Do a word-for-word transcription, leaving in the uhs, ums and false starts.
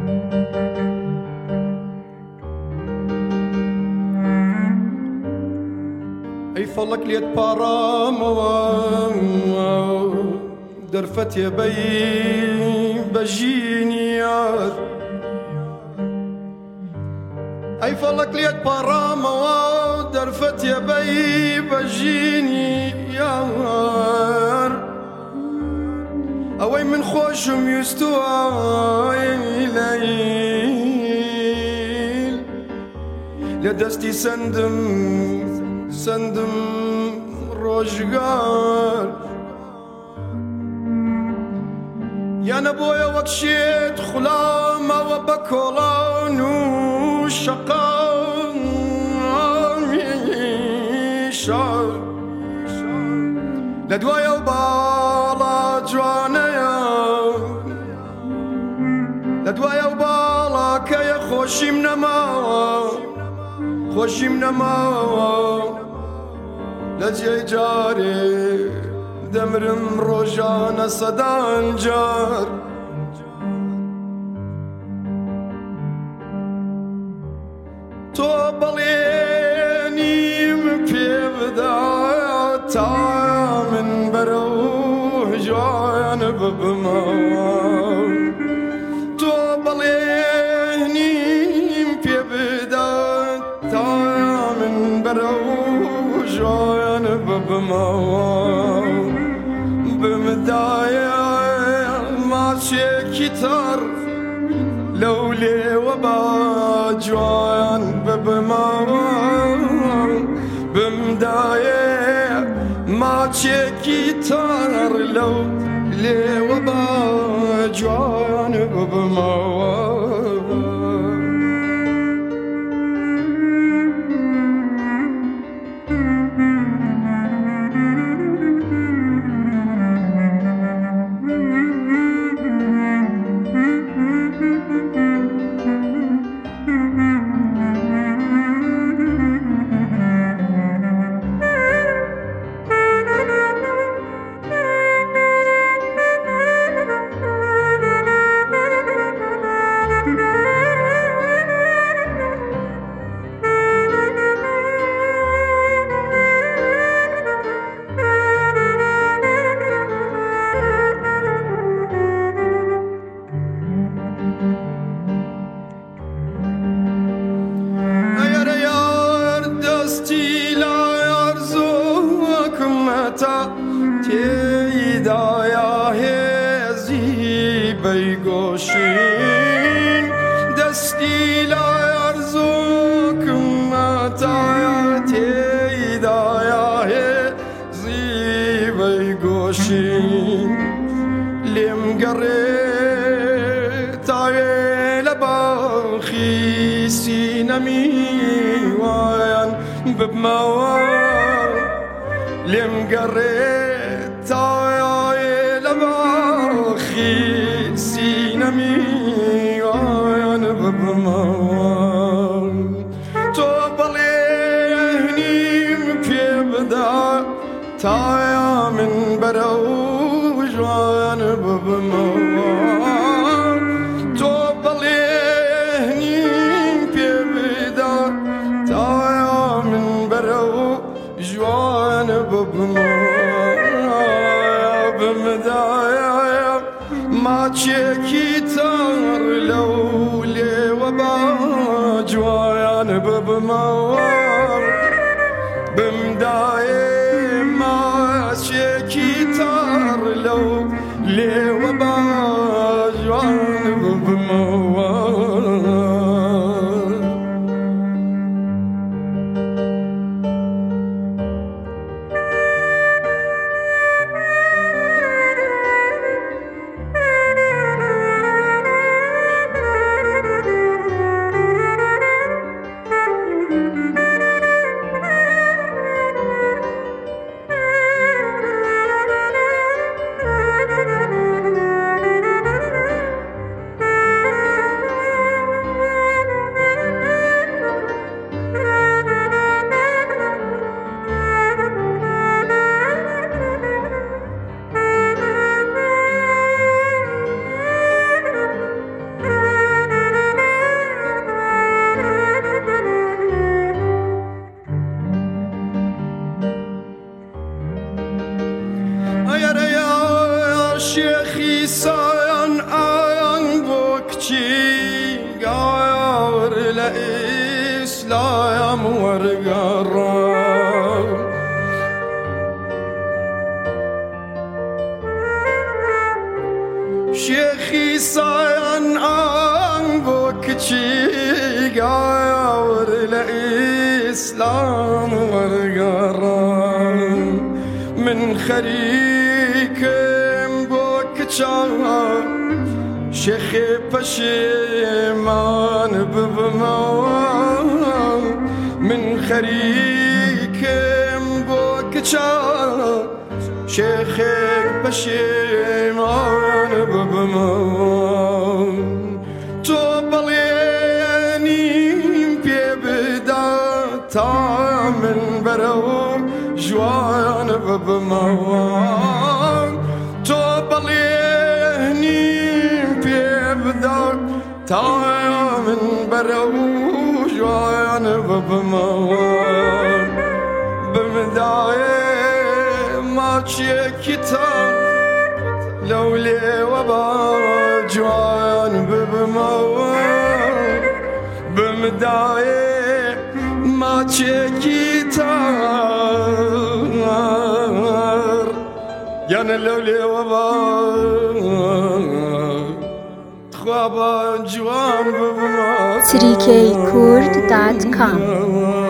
ای فلک لیت پارامەوە دەرفەتێ بەی بەژینی یار ئەی فەڵک لێت پاڕامەوە دەرفەتێ بەی بەژینی یار ئەوەی من خۆشم ویستووە لەیل لە دەستی سندم سندم ڕۆژگار یانە بۆیە وەک شێت خوڵامەوە بە کۆڵان و شەقامی شار لە دوایە و باڵا جوانەیە لە دوایە و باڵاکەیە خۆشیم نەماوە خۆشیم نەماوە لە جێی جارێ دەمرم ڕۆژانە سەدان جار تۆ بەڵێنیم پێ بدە تا من بەرە و جوانە ببمەوە تۆ بەڵێنیم پێ بدە تا من بەرە و جوانە ببمەوە بمدایە ماچێکی تەڕ لەو لێوە با جوان ببمەوە بمدایە ماچێکی تەڕ لەو لێوە با جوان ببمەوە تێیدایە هێزی بەیگۆشین دەستی لای ئەرزووکمەتایە تێیدایە هێزی بەیگۆشین لێم گەڕێت تاوێ لە باخی سینەمی وایان ببمەوە لێم گەڕێت تاوێ لە باخی سینەمی وایان ببمەوە تۆ بەڵێنیم پێ بدە تایا من بەرە و جوان ببمەوە تۆ بەڵێنیم پێ بدە تایا من بەرە و جوان ببمەوە بمدایە ماچێکی تەڕ لەو لێوە با جوان ببمەوە بمدایە ماچێکی تەڕ لەو لێوە با جوان ببمەوە لإسلام ورقرام شيخي صاين عن بوكتشي قاور لإسلام ورقرام من خريكم بوكتشا شيخي بشيمان ببموان من خريكم بوكتشا شيخي بشيمان ببموان توبليني بيبدا تامن برو جوان ببموان توبليني تايا من بروج وانا ببموان بمداية ما تشيكتان لولي وباج وانا ببموان بمداية ما تشيكتان يانا لولي وباج تریکی کورد دات کام